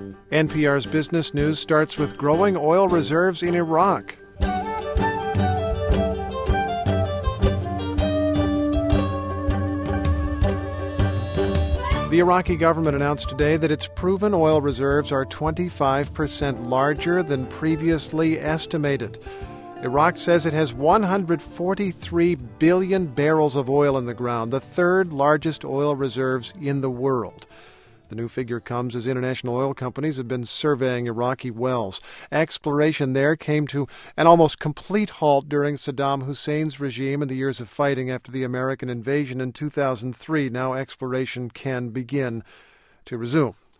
NPR's Business News starts with growing oil reserves in Iraq. The Iraqi government announced today that its proven oil reserves are 25% larger than previously estimated. Iraq says it has 143 billion barrels of oil in the ground, the third largest oil reserves in the world. The new figure comes as international oil companies have been surveying Iraqi wells. Exploration there came to an almost complete halt during Saddam Hussein's regime and the years of fighting after the American invasion in 2003. Now exploration can begin to resume.